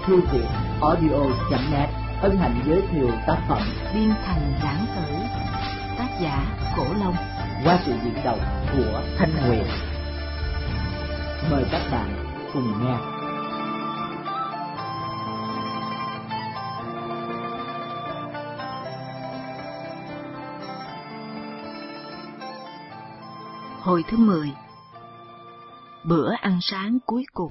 Thư viện audio.net ân hạnh giới thiệu tác phẩm Biên Thành Lãng Tử, tác giả Cổ Long, qua sự diễn đọc của Thanh Huyền. Mời các bạn cùng nghe. Hồi thứ 10. Bữa ăn sáng cuối cùng.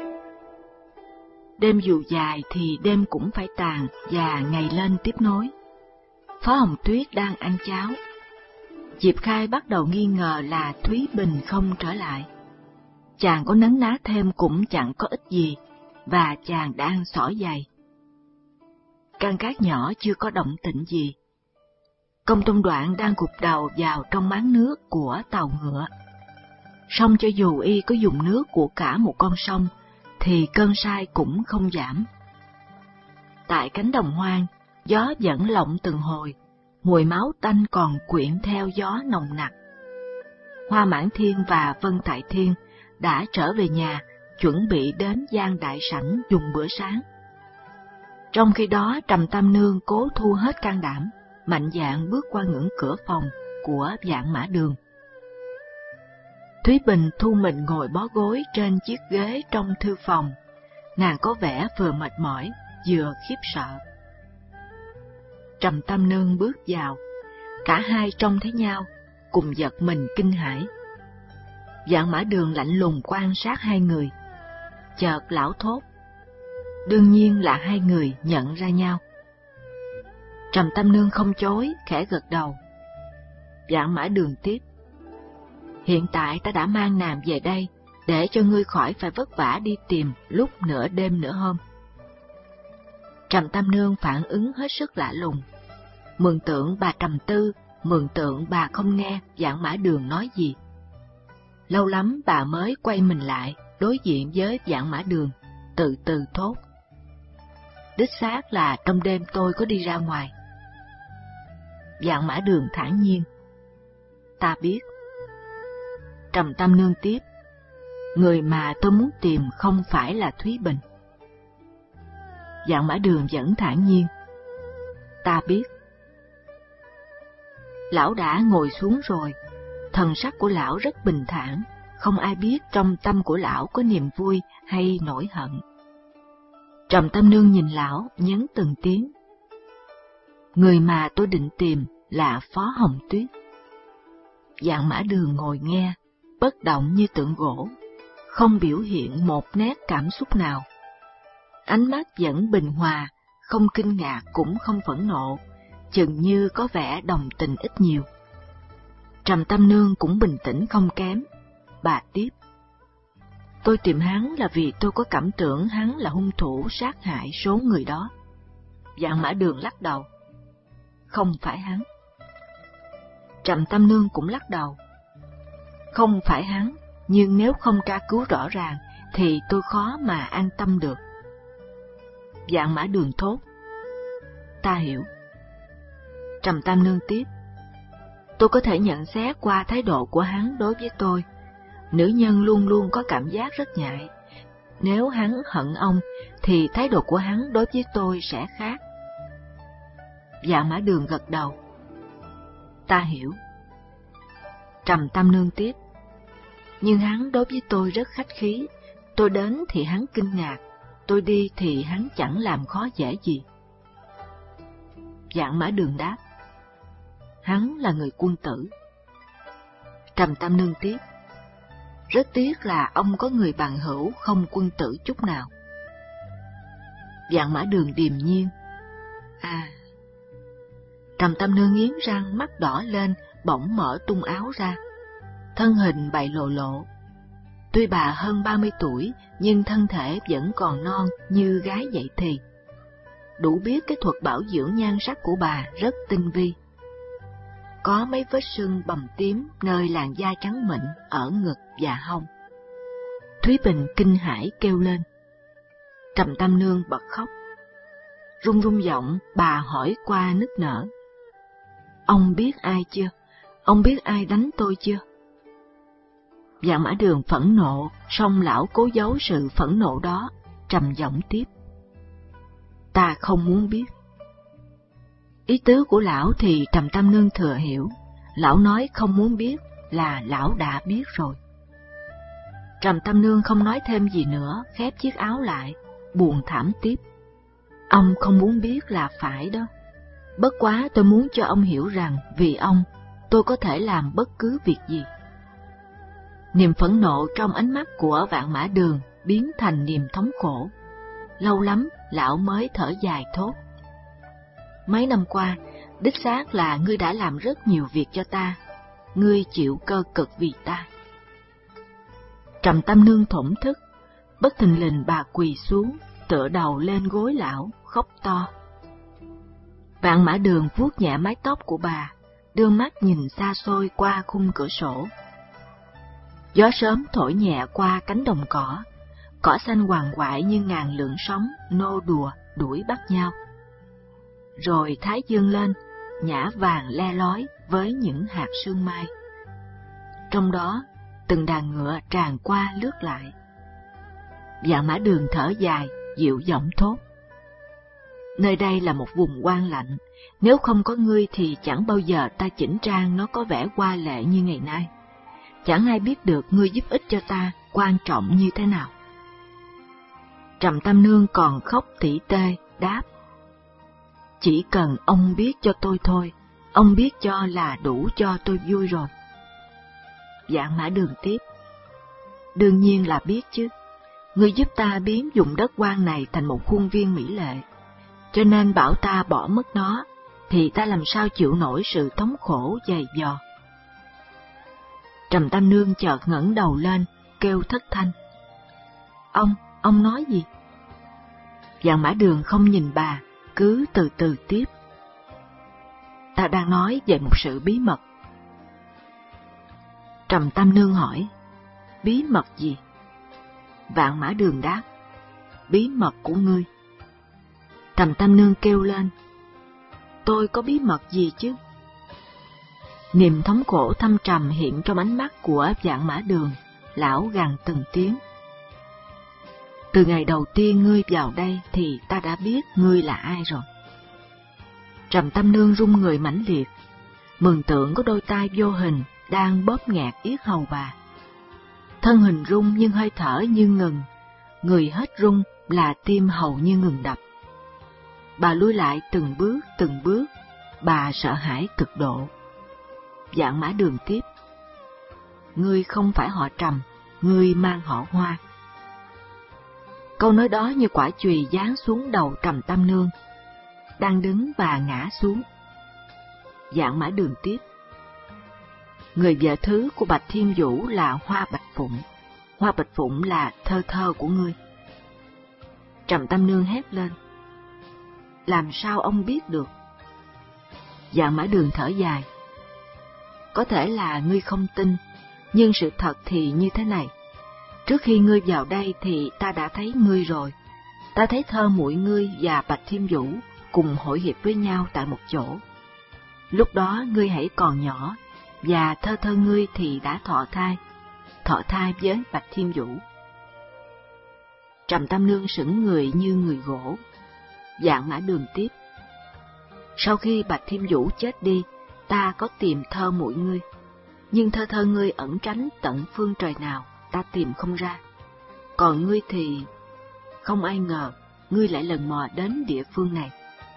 Đêm dù dài thì đêm cũng phải tàn và ngày lên tiếp nối. Phó Hồng Tuyết đang ăn cháo. Diệp Khai bắt đầu nghi ngờ là Thúy Bình không trở lại. Chàng có nấn ná thêm cũng chẳng có ích gì, và chàng đang xỏ giày. Căn cát nhỏ chưa có động tĩnh gì. Công Tôn Đoạn đang gục đầu vào trong máng nước của tàu ngựa. Song cho dù y có dùng nước của cả một con sông, thì cơn say cũng không giảm. Tại cánh đồng hoang, gió vẫn lộng từng hồi, mùi máu tanh còn quyện theo gió nồng nặc. Hoa Mãn Thiên và Vân Tại Thiên đã trở về nhà, chuẩn bị đến Giang Đại Sảnh dùng bữa sáng. Trong khi đó, Trầm Tam Nương cố thu hết can đảm, mạnh dạn bước qua ngưỡng cửa phòng của Vạn Mã Đường. Thúy Bình thu mình ngồi bó gối trên chiếc ghế trong thư phòng. Nàng có vẻ vừa mệt mỏi, vừa khiếp sợ. Trầm Tam Nương bước vào, cả hai trông thấy nhau, cùng giật mình kinh hãi. Vạn Mã Đường lạnh lùng quan sát hai người. Chợt lão thốt. Đương nhiên là hai người nhận ra nhau. Trầm Tam Nương không chối, khẽ gật đầu. Vạn Mã Đường tiếp. Hiện tại ta đã mang nàng về đây, để cho ngươi khỏi phải vất vả đi tìm lúc nửa đêm nửa hôm. Trầm Tam Nương phản ứng hết sức lạ lùng. Mường tượng bà trầm tư, mường tượng bà không nghe Vạn Mã Đường nói gì. Lâu lắm bà mới quay mình lại, đối diện với Vạn Mã Đường, từ từ thốt. Đích xác là trong đêm tôi có đi ra ngoài. Vạn Mã Đường thản nhiên. Ta biết. Trầm Tam Nương tiếp. Người mà tôi muốn tìm không phải là Thúy Bình. Vạn Mã Đường vẫn thản nhiên. Ta biết. Lão đã ngồi xuống rồi. Thần sắc của lão rất bình thản, không ai biết trong tâm của lão có niềm vui hay nỗi hận. Trầm Tam Nương nhìn lão, nhấn từng tiếng. Người mà tôi định tìm là Phó Hồng Tuyết. Vạn Mã Đường ngồi nghe, bất động như tượng gỗ, không biểu hiện một nét cảm xúc nào. Ánh mắt vẫn bình hòa, không kinh ngạc cũng không phẫn nộ, chừng như có vẻ đồng tình ít nhiều. Trầm Tam Nương cũng bình tĩnh không kém. Bà tiếp. Tôi tìm hắn là vì tôi có cảm tưởng hắn là hung thủ sát hại số người đó. Vạn Mã Đường lắc đầu. Không phải hắn. Trầm Tam Nương cũng lắc đầu. Không phải hắn, nhưng nếu không tra cứu rõ ràng, thì tôi khó mà an tâm được. Vạn Mã Đường thốt. Ta hiểu. Trầm Tam Nương tiếp. Tôi có thể nhận xét qua thái độ của hắn đối với tôi. Nữ nhân luôn luôn có cảm giác rất nhạy. Nếu hắn hận ông, thì thái độ của hắn đối với tôi sẽ khác. Vạn Mã Đường gật đầu. Ta hiểu. Trầm Tam Nương tiếp. Nhưng hắn đối với tôi rất khách khí. Tôi đến thì hắn kinh ngạc, tôi đi thì hắn chẳng làm khó dễ gì. Vạn Mã Đường đáp. Hắn là người quân tử. Trầm Tam Nương tiếp. Rất tiếc là ông có người bằng hữu không quân tử chút nào. Vạn Mã Đường điềm nhiên. À. Trầm Tam Nương nghiến răng, mắt đỏ lên, bỗng mở tung áo ra. Thân hình bày lộ lộ. Tuy bà hơn 30 tuổi, nhưng thân thể vẫn còn non như gái dậy thì. Đủ biết cái thuật bảo dưỡng nhan sắc của bà rất tinh vi. Có mấy vết sưng bầm tím nơi làn da trắng mịn ở ngực và hông. Thúy Bình kinh hãi kêu lên. Trầm Tam Nương bật khóc. Run run giọng, bà hỏi qua nức nở. Ông biết ai chưa? Ông biết ai đánh tôi chưa? Vạn Mã Đường phẫn nộ, song lão cố giấu sự phẫn nộ đó, trầm giọng tiếp. ta không muốn biết. Ý tứ của lão thì Trầm Tam Nương thừa hiểu, lão nói không muốn biết là lão đã biết rồi. Trầm Tam Nương không nói thêm gì nữa, khép chiếc áo lại, buồn thảm tiếp. Ông không muốn biết là phải đó. Bất quá tôi muốn cho ông hiểu rằng vì ông, tôi có thể làm bất cứ việc gì. Niềm phẫn nộ trong ánh mắt của Vạn Mã Đường biến thành niềm thống khổ. Lâu lắm, lão mới thở dài thốt. Mấy năm qua, đích xác là ngươi đã làm rất nhiều việc cho ta. Ngươi chịu cơ cực vì ta. Trầm Tam Nương thổn thức, bất thình lình bà quỳ xuống, tựa đầu lên gối lão, khóc to. Vạn Mã Đường vuốt nhẹ mái tóc của bà, đưa mắt nhìn xa xôi qua khung cửa sổ. Gió sớm thổi nhẹ qua cánh đồng cỏ xanh hoàng hoại như ngàn lượn sóng nô đùa đuổi bắt nhau. Rồi thái dương lên, nhã vàng le lói với những hạt sương mai. Trong đó, từng đàn ngựa tràn qua lướt lại. Vạn Mã Đường thở dài, dịu giọng thốt. Nơi đây là một vùng hoang lạnh, nếu không có ngươi thì chẳng bao giờ ta chỉnh trang nó có vẻ hoa lệ như ngày nay. Chẳng ai biết được ngươi giúp ích cho ta quan trọng như thế nào. Trầm Tam Nương còn khóc tỉ tê, đáp. Chỉ cần ông biết cho tôi thôi, ông biết cho là đủ cho tôi vui rồi. Vạn Mã Đường tiếp. Đương nhiên là biết chứ. Ngươi giúp ta biến vùng đất hoang này thành một khuôn viên mỹ lệ, cho nên bảo ta bỏ mất nó, thì ta làm sao chịu nổi sự thống khổ dày vò. Trầm Tam Nương chợt ngẩng đầu lên, kêu thất thanh. Ông nói gì? Vạn Mã Đường không nhìn bà, cứ từ từ tiếp. Ta đang nói về một sự bí mật. Trầm Tam Nương hỏi, bí mật gì? Vạn Mã Đường đáp, bí mật của ngươi. Trầm Tam Nương kêu lên, tôi có bí mật gì chứ? Niềm thống khổ thâm trầm hiện trong ánh mắt của Vạn Mã Đường, lão gằn từng tiếng. Từ ngày đầu tiên ngươi vào đây thì ta đã biết ngươi là ai rồi. Trầm Tam Nương run người mãnh liệt, mường tượng có đôi tay vô hình đang bóp nghẹt yết hầu bà. Thân hình run nhưng hơi thở như ngừng, người hết run là tim hầu như ngừng đập. Bà lùi lại từng bước, bà sợ hãi cực độ. Vạn Mã Đường tiếp. Ngươi không phải họ Trầm, ngươi mang họ Hoa. Câu nói đó như quả chùy giáng xuống đầu Trầm Tam Nương. Đang đứng bà ngã xuống. Vạn Mã Đường tiếp. Người vợ thứ của Bạch Thiên Vũ là Hoa Bạch Phụng. Hoa Bạch Phụng là thơ của ngươi. Trầm Tam Nương hét lên. Làm sao ông biết được? Vạn Mã Đường thở dài. Có thể là ngươi không tin, nhưng sự thật thì như thế này. Trước khi ngươi vào đây thì ta đã thấy ngươi rồi. Ta thấy thơ muội ngươi và Bạch Thiên Vũ cùng hội hiệp với nhau tại một chỗ. Lúc đó ngươi hãy còn nhỏ, và thơ ngươi thì đã thọ thai với Bạch Thiên Vũ. Trầm Tam Nương sững người như người gỗ. Vạn Mã Đường tiếp. Sau khi Bạch Thiên Vũ chết đi, ta có tìm thơ muội ngươi, nhưng thơ ngươi ẩn tránh tận phương trời nào, ta tìm không ra. Còn ngươi thì không ai ngờ ngươi lại lần mò đến địa phương này.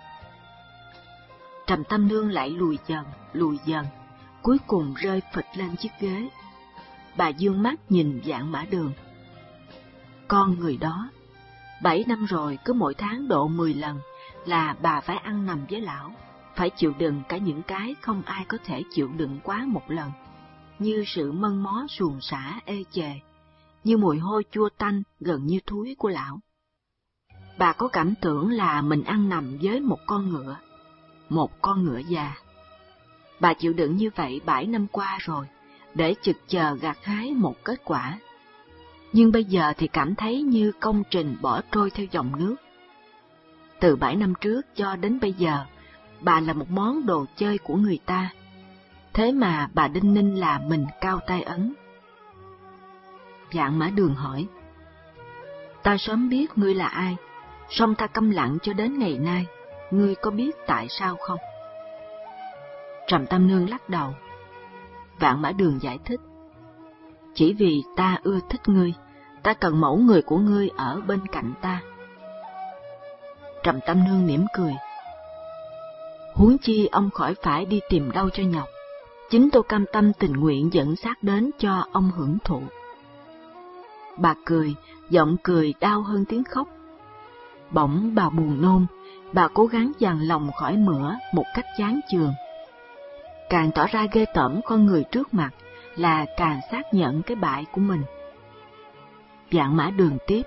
Trầm Tam Nương lại lùi dần, cuối cùng rơi phịch lên chiếc ghế. Bà dương mắt nhìn Vạn Mã Đường. Con người đó, 7 năm rồi cứ mỗi tháng độ 10 lần là bà phải ăn nằm với lão, phải chịu đựng cả những cái không ai có thể chịu đựng quá một lần, như sự mân mó xuồng xả ê chề, như mùi hôi chua tanh gần như thúi của lão. Bà có cảm tưởng là mình ăn nằm với một con ngựa già. Bà chịu đựng như vậy 7 năm qua rồi, để chực chờ gặt hái một kết quả. Nhưng bây giờ thì cảm thấy như công trình bỏ trôi theo dòng nước. Từ 7 năm trước cho đến bây giờ, bà là một món đồ chơi của người ta. Thế mà bà đinh ninh là mình cao tay ấn. Vạn Mã Đường hỏi. Ta sớm biết ngươi là ai, song ta câm lặng cho đến ngày nay, ngươi có biết tại sao không? Trầm Tâm Nương lắc đầu. Vạn Mã Đường giải thích. Chỉ vì ta ưa thích ngươi, ta cần mẫu người của ngươi ở bên cạnh ta. Trầm Tâm Nương mỉm cười. Huống chi ông khỏi phải đi tìm đâu cho nhọc, chính tôi cam tâm tình nguyện dẫn xác đến cho ông hưởng thụ. Bà cười, giọng cười đau hơn tiếng khóc. Bỗng bà buồn nôn, bà cố gắng dằn lòng khỏi mửa một cách chán chường. Càng tỏ ra ghê tởm con người trước mặt là càng xác nhận cái bại của mình. Vạn Mã Đường tiếp.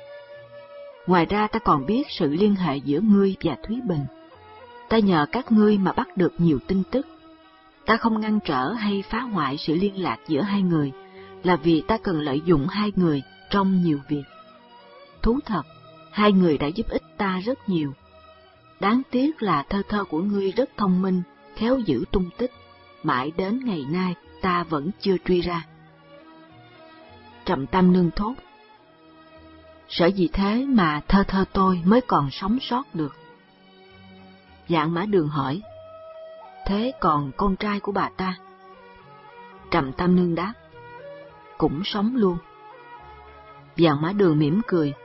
Ngoài ra ta còn biết sự liên hệ giữa ngươi và Thúy Bình. Ta nhờ các ngươi mà bắt được nhiều tin tức. Ta không ngăn trở hay phá hoại sự liên lạc giữa hai người, là vì ta cần lợi dụng hai người trong nhiều việc. Thú thật, hai người đã giúp ích ta rất nhiều. Đáng tiếc là thơ thơ của ngươi rất thông minh, khéo giữ tung tích, mãi đến ngày nay ta vẫn chưa truy ra. Trầm Tâm Nương thốt. Sở dĩ thế mà thơ thơ tôi mới còn sống sót được. Vạn Mã Đường hỏi. Thế còn con trai của bà ta? Trầm Tâm Nương đáp. Cũng sống luôn. Vạn Mã Đường mỉm cười.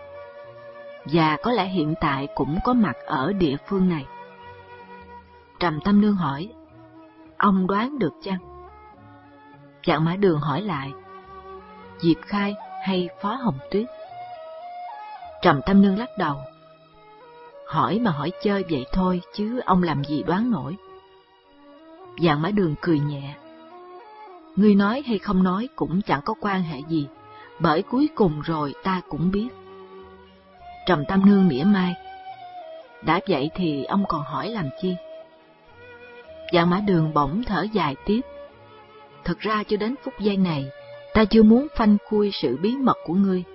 Và có lẽ hiện tại cũng có mặt ở địa phương này. Trầm Tâm Nương hỏi. Ông đoán được chăng? Vạn Mã Đường hỏi lại. Diệp Khai hay Phó Hồng Tuyết? Trầm Tâm Nương lắc đầu. Hỏi mà hỏi chơi vậy thôi, chứ ông làm gì đoán nổi. Vạn Mã Đường cười nhẹ. Ngươi nói hay không nói cũng chẳng có quan hệ gì, bởi cuối cùng rồi ta cũng biết. Trầm Tâm Nương mỉa mai. Đã vậy thì ông còn hỏi làm chi? Vạn Mã Đường bỗng thở dài tiếp. Thực ra cho đến phút giây này, ta chưa muốn phanh phui sự bí mật của ngươi.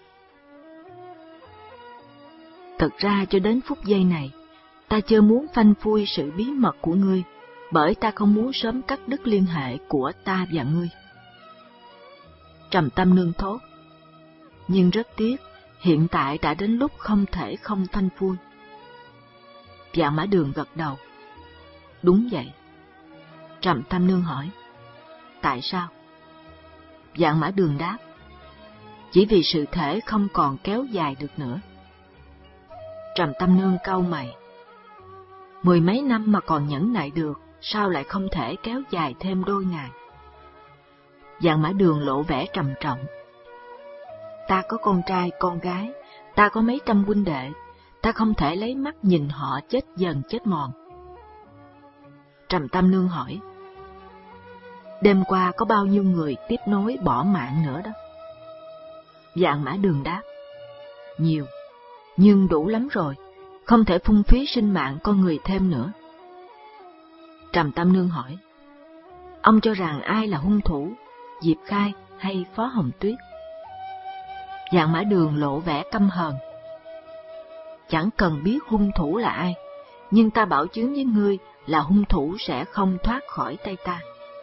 Thực ra cho đến phút giây này, ta chưa muốn phanh phui sự bí mật của ngươi, bởi ta không muốn sớm cắt đứt liên hệ của ta và ngươi. Trầm Tâm Nương thốt. Nhưng rất tiếc, hiện tại đã đến lúc không thể không phanh phui. Vạn Mã Đường gật đầu. Đúng vậy. Trầm Tâm Nương hỏi. Tại sao? Vạn Mã Đường đáp. Chỉ vì sự thể không còn kéo dài được nữa. Trầm Tâm Nương cau mày. 10 mấy năm mà còn nhẫn nại được, sao lại không thể kéo dài thêm đôi ngày? Vạn Mã Đường lộ vẻ trầm trọng. Ta có con trai, con gái, ta có mấy trăm huynh đệ, ta không thể lấy mắt nhìn họ chết dần chết mòn. Trầm Tâm Nương hỏi. Đêm qua có bao nhiêu người tiếp nối bỏ mạng nữa đó? Vạn Mã Đường đáp. Nhiều, nhưng đủ lắm rồi, không thể phung phí sinh mạng con người thêm nữa. Trầm Tâm Nương hỏi. Ông cho rằng ai là hung thủ, Diệp Khai hay Phó Hồng Tuyết? Vạn Mã Đường lộ vẻ căm hờn. Chẳng cần biết hung thủ là ai, nhưng ta bảo chứng với ngươi là hung thủ sẽ không thoát khỏi tay ta.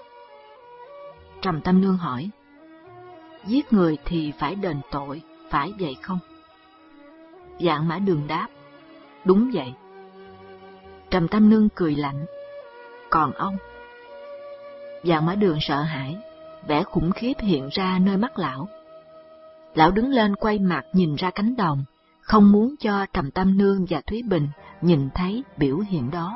Trầm Tâm Nương hỏi. Giết người thì phải đền tội, phải vậy không? Vạn Mã Đường đáp. Đúng vậy. Trầm Tâm Nương cười lạnh. Còn ông? Vạn Mã Đường sợ hãi, vẻ khủng khiếp hiện ra nơi mắt lão. Lão đứng lên quay mặt nhìn ra cánh đồng, không muốn cho Trầm Tâm Nương và Thúy Bình nhìn thấy biểu hiện đó.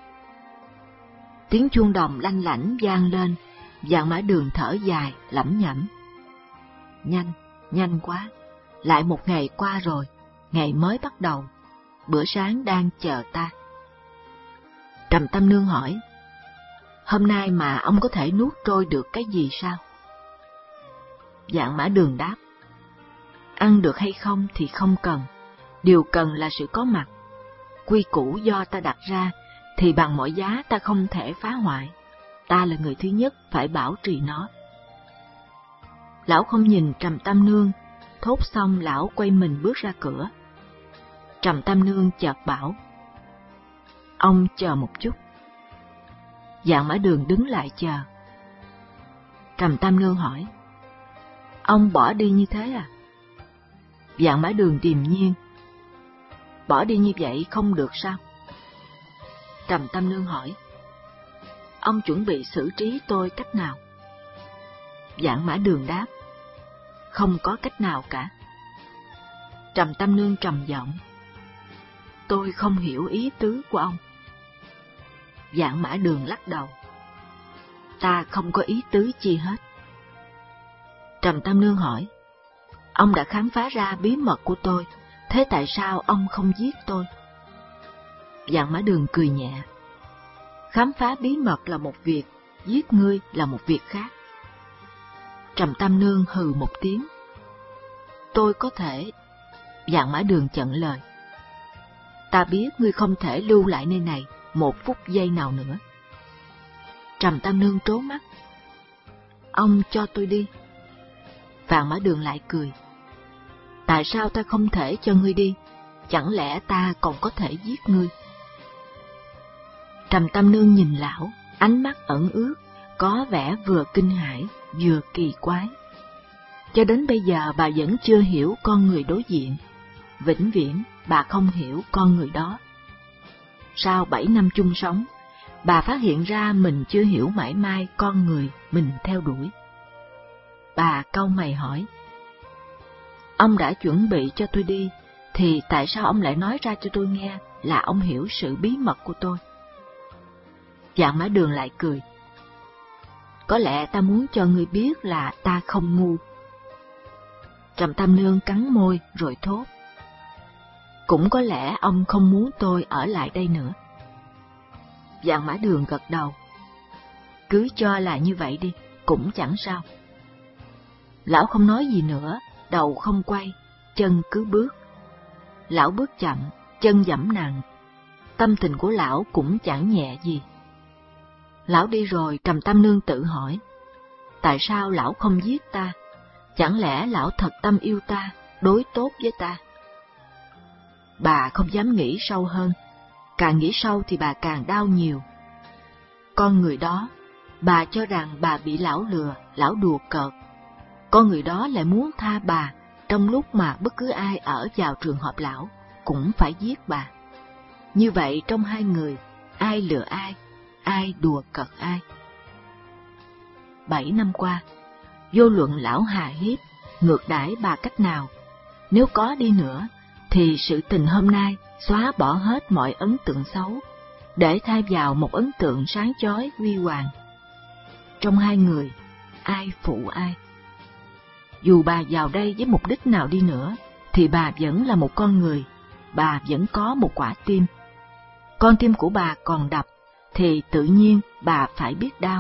Tiếng chuông đồng lanh lảnh vang lên, Vạn Mã Đường thở dài, lẩm nhẩm. Nhanh, nhanh quá, lại một ngày qua rồi, ngày mới bắt đầu, bữa sáng đang chờ ta. Trầm Tâm Nương hỏi. Hôm nay mà ông có thể nuốt trôi được cái gì sao? Vạn Mã Đường đáp. Ăn được hay không thì không cần, điều cần là sự có mặt. Quy củ do ta đặt ra thì bằng mọi giá ta không thể phá hoại. Ta là người thứ nhất phải bảo trì nó. Lão không nhìn Trầm Tâm Nương, thốt xong lão quay mình bước ra cửa. Trầm Tâm Nương chợt bảo. Ông chờ một chút. Vạn Mã Đường đứng lại chờ. Trầm Tâm Nương hỏi. Ông bỏ đi như thế à? Vạn Mã Đường điềm nhiên. bỏ đi như vậy không được sao? Trầm Tâm Nương hỏi. Ông chuẩn bị xử trí tôi cách nào? Vạn Mã Đường đáp. Không có cách nào cả. Trầm Tâm Nương trầm giọng. Tôi không hiểu ý tứ của ông. Vạn Mã Đường lắc đầu. Ta không có ý tứ chi hết. Trầm Tâm Nương hỏi. Ông đã khám phá ra bí mật của tôi, thế tại sao ông không giết tôi? Vạn Mã Đường cười nhẹ. Khám phá bí mật là một việc, giết ngươi là một việc khác. Trầm Tâm Nương hừ một tiếng. Tôi có thể... Vạn Mã Đường chặn lời. Ta biết ngươi không thể lưu lại nơi này một phút giây nào nữa. Trầm Tâm Nương trố mắt. Ông cho tôi đi. Vạn Mã Đường lại cười. Tại sao ta không thể cho ngươi đi? Chẳng lẽ ta còn có thể giết ngươi? Trầm Tâm Nương nhìn lão, ánh mắt ẩn ướt, có vẻ vừa kinh hãi, vừa kỳ quái. Cho đến bây giờ bà vẫn chưa hiểu con người đối diện. Vĩnh viễn bà không hiểu con người đó. Sau 7 năm chung sống, bà phát hiện ra mình chưa hiểu mãi mai con người mình theo đuổi. Bà cau mày hỏi. Ông đã chuẩn bị cho tôi đi, thì tại sao ông lại nói ra cho tôi nghe là ông hiểu sự bí mật của tôi? Vạn Mã Đường lại cười. Có lẽ ta muốn cho ngươi biết là ta không ngu. Trầm Tâm Nương cắn môi rồi thốt. Cũng có lẽ ông không muốn tôi ở lại đây nữa. Vạn Mã Đường gật đầu. Cứ cho là như vậy đi, cũng chẳng sao. Lão không nói gì nữa, đầu không quay, chân cứ bước. Lão bước chậm, chân giẫm nặng. Tâm tình của lão cũng chẳng nhẹ gì. Lão đi rồi, Trầm Tâm Nương tự hỏi. Tại sao lão không giết ta? Chẳng lẽ lão thật tâm yêu ta, đối tốt với ta? Bà không dám nghĩ sâu hơn. Càng nghĩ sâu thì bà càng đau nhiều. Con người đó, bà cho rằng bà bị lão lừa, lão đùa cợt. Con người đó lại muốn tha bà, trong lúc mà bất cứ ai ở vào trường hợp lão cũng phải giết bà. Như vậy trong hai người, ai lừa ai đùa cợt ai? 7 năm qua, vô luận lão hà hiếp, ngược đãi bà cách nào, nếu có đi nữa, thì sự tình hôm nay xóa bỏ hết mọi ấn tượng xấu, để thay vào một ấn tượng sáng chói huy hoàng. Trong hai người, ai phụ ai? Dù bà vào đây với mục đích nào đi nữa, thì bà vẫn là một con người, bà vẫn có một quả tim. Con tim của bà còn đập, thì tự nhiên bà phải biết đau.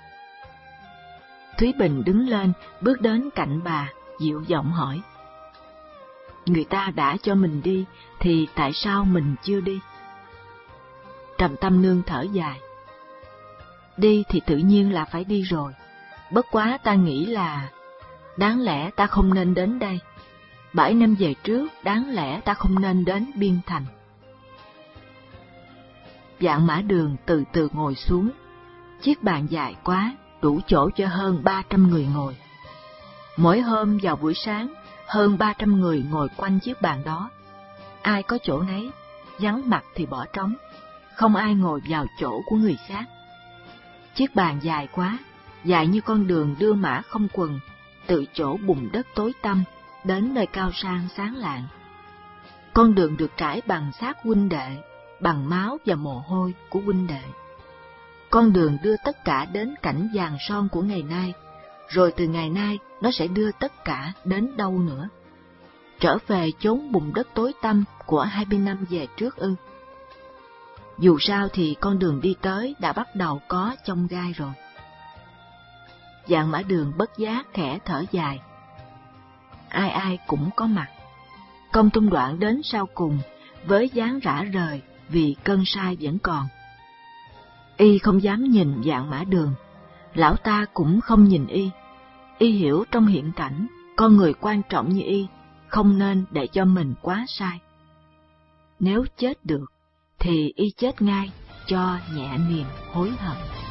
Thúy Bình đứng lên, bước đến cạnh bà, dịu giọng hỏi. Người ta đã cho mình đi, thì tại sao mình chưa đi? Trầm Tâm Nương thở dài. Đi thì tự nhiên là phải đi rồi. Bất quá ta nghĩ là đáng lẽ ta không nên đến đây. 7 năm về trước, đáng lẽ ta không nên đến Biên Thành. Vạn Mã Đường từ từ ngồi xuống. Chiếc bàn dài quá, đủ chỗ cho hơn 300 người ngồi. Mỗi hôm vào buổi sáng, hơn 300 người ngồi quanh chiếc bàn đó. Ai có chỗ nấy, vắng mặt thì bỏ trống, không ai ngồi vào chỗ của người khác. Chiếc bàn dài quá, dài như con đường đưa mã không quần, từ chỗ bùn đất tối tăm đến nơi cao sang sáng lạng. Con đường được trải bằng xác huynh đệ, bằng máu và mồ hôi của huynh đệ. Con đường đưa tất cả đến cảnh vàng son của ngày nay, rồi từ ngày nay nó sẽ đưa tất cả đến đâu nữa? Trở về chốn bùn đất tối tăm của 20 năm về trước ư? Dù sao thì con đường đi tới đã bắt đầu có chông gai rồi. Vạn Mã Đường bất giác khẽ thở dài. Ai ai cũng có mặt. Công Tung Đoạn đến sau cùng với dáng rã rời vì cơn sai vẫn còn. Y không dám nhìn Vạn Mã Đường, lão ta cũng không nhìn Y. Y hiểu trong hiện cảnh, con người quan trọng như Y không nên để cho mình quá sai. Nếu chết được, thì Y chết ngay cho nhẹ niềm hối hận.